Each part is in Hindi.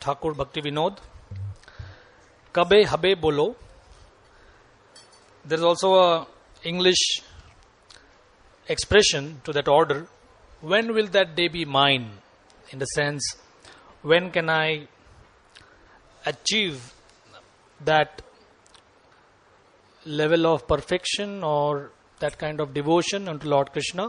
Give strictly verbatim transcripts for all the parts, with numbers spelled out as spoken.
Thakur Bhakti Vinod. Kabe habe bolo. There is also a English expression to that order. When will that day be mine? In the sense, when can I achieve that level of perfection or that kind of devotion unto Lord Krishna?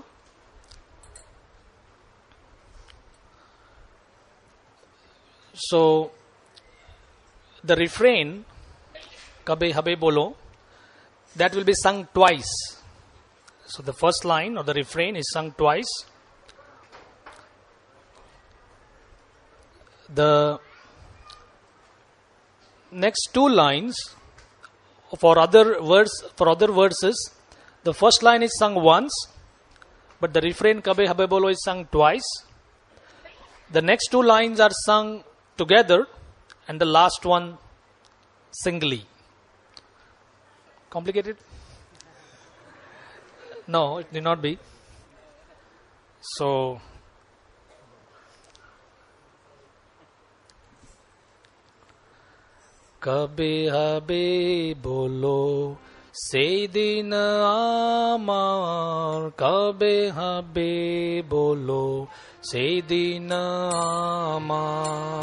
So, the refrain, Kabe habe bolo, that will be sung twice. So, the first line of the refrain is sung twice. The next two lines for other verse for other verses, the first line is sung once, but the refrain Kabe habe bolo is sung twice. The next two lines are sung together, and the last one singly. Complicated? No, it need not be. So, Kabe habe bolo se din amar, Kabe habe bolo se din amar.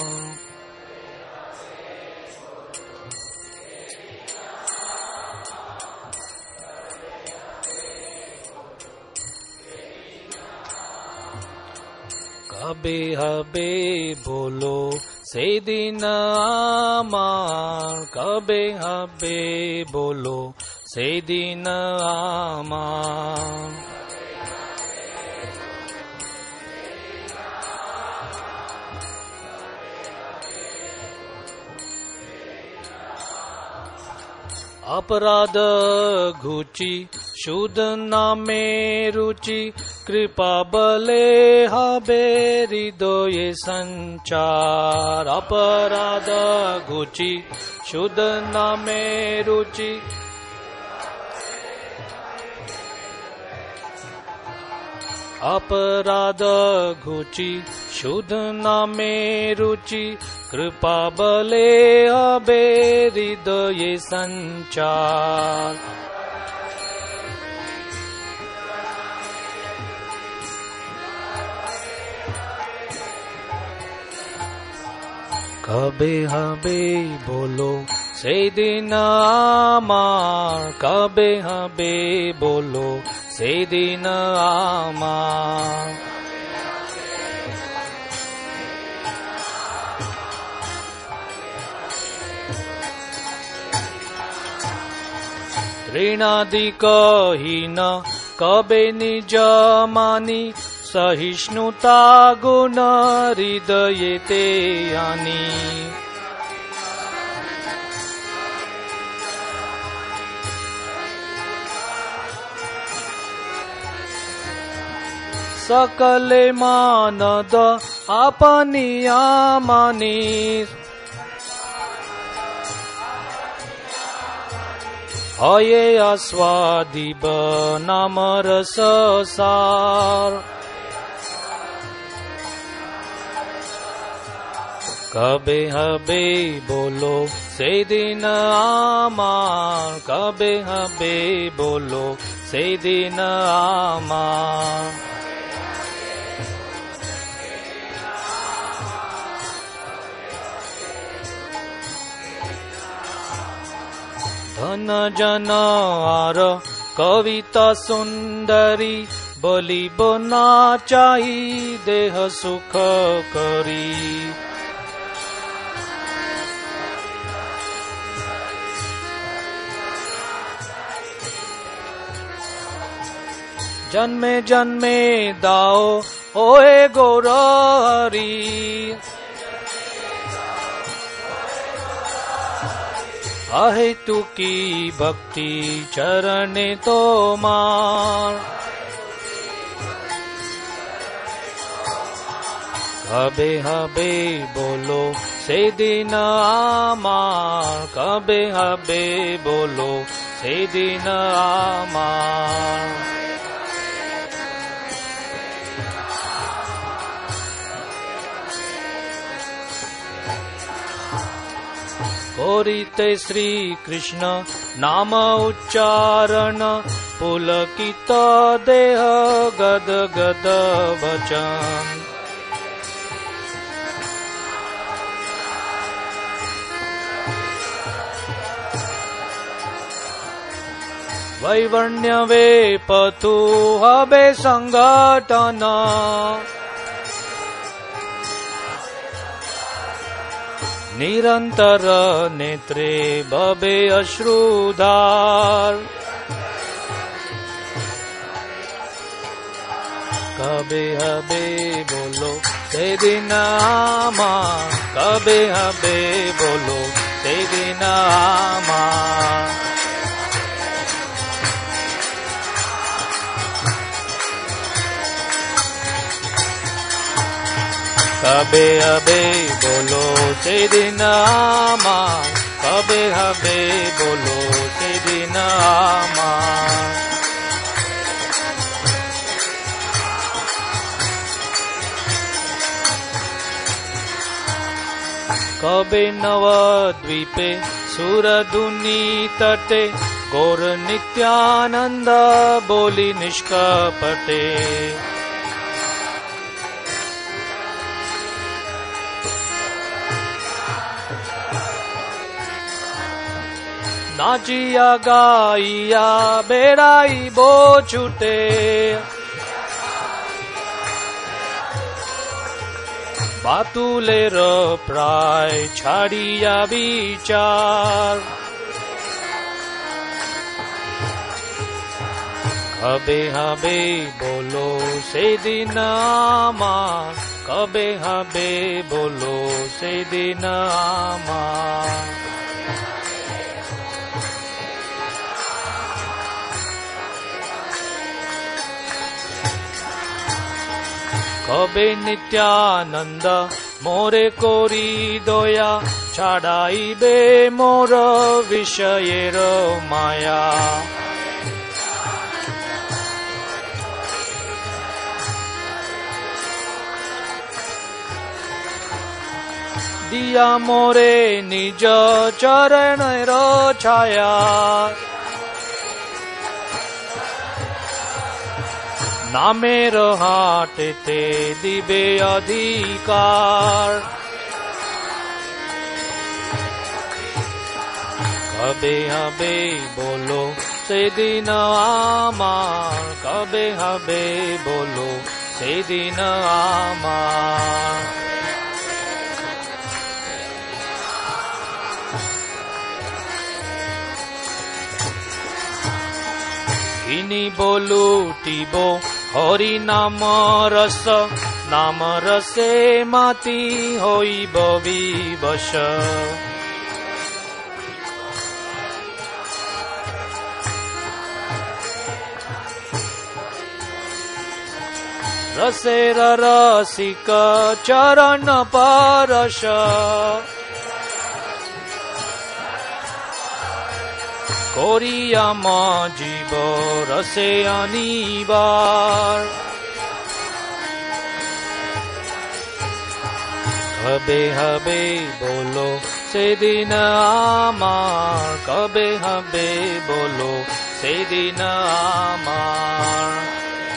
Kabe habe bolo se din amar, Kabe habe bolo se din amar. अपराध घुची शुद्ध नामे रुचि कृपा बले habe हृदये संचार. अपराध घुची शुद्ध नामे रुचि अपराध घुची शुद्ध नामे रुचि कृपा बले habe हृदये संचार. Kabe habe bolo se din amar, Kabe habe bolo se din amar. ऋणादिक हीन कबे निज मानी सहिष्णुता गुण हृदये ते आनी. सकले मानद आपनिया मानी हये आस्वादिब नाम रस सार. कबे हबे बोलो से दिन आमार, कबे हबे बोलो से दिन आमार. धन जन आर कविता सुंदरी बोलिब ना चाही देह सुख करी. जन्मे जन्मे दाओ ओए गौर हरि, अहेतु की भक्ति चरणे तो मार. कबे हबे बोलो से दिन आमार, कबे हबे बोलो से दिन आमार. করিতে শ্রীকৃষ্ণ নাম উচ্চারণ পুলকিত দেহ গদ গদ বচন વૈવર્ણ્યવે પથુ હવે સંગઠન નિરંતર નેત્રે બબે અશ્રુધાર કબે હબે બોલો તે દિન આમાં કબે હબે બોલો તે દિન આમાં कबे हबे बोलो से दिन आमा कबे हबे बोलो से दिन आमा कबे नवद्वीपे सुरधुनी तटे गौर नित्यानंद बोली निष्कपटे नाचिया गाइया बेराई बो छूटे बातुलेर प्राय छाड़िया विचार कबे हबे बोलो से दिन आमा कबे हबे बोलो से दिन आमा कबे नित्यानंद मोरे कोरी दोया छाड़ाई बे मोर विषयेर माया दिया मोरे निज चरण छाया नामेर हाटते दिबे अधिकार कबे हबे बोलो से दिन आमार कबे हबे बोलो से दिन आमार इनी बोलू टीबो हरि नाम रस नाम रसे माती होई बवी बश रसेर रसिक चरण परश कोरिया मा जीव रसे अनिबार कबे हबे बोलो से दिन आमार कबे हबे बोलो से दिन आमार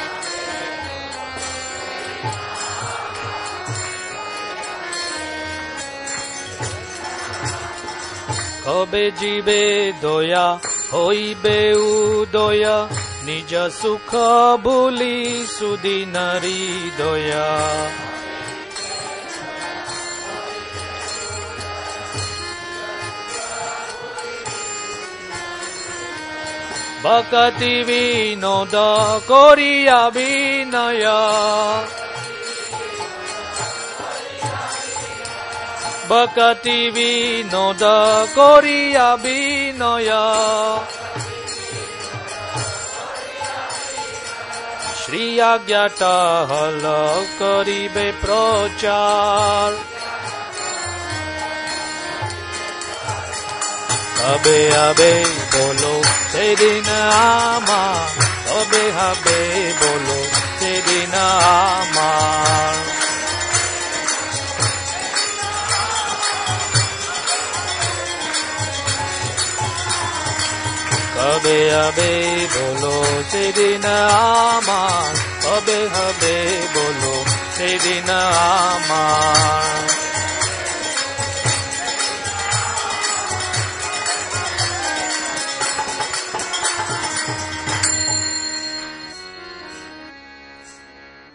कबे जीवे दोया होइबे उदया निज सुख भूली सुदी नरी दोया भक्ति विनोद कोरिया विनया भक्ति विनोद कोरिया विनया श्री आज्ञाटा हल करिबे प्रचार कबे हबे बोलो से दिन आमा कबे हबे बोलो से दिन आमा হবে হবে বলো সেদিন আমার, হবে হবে বলো সেদিন আমার।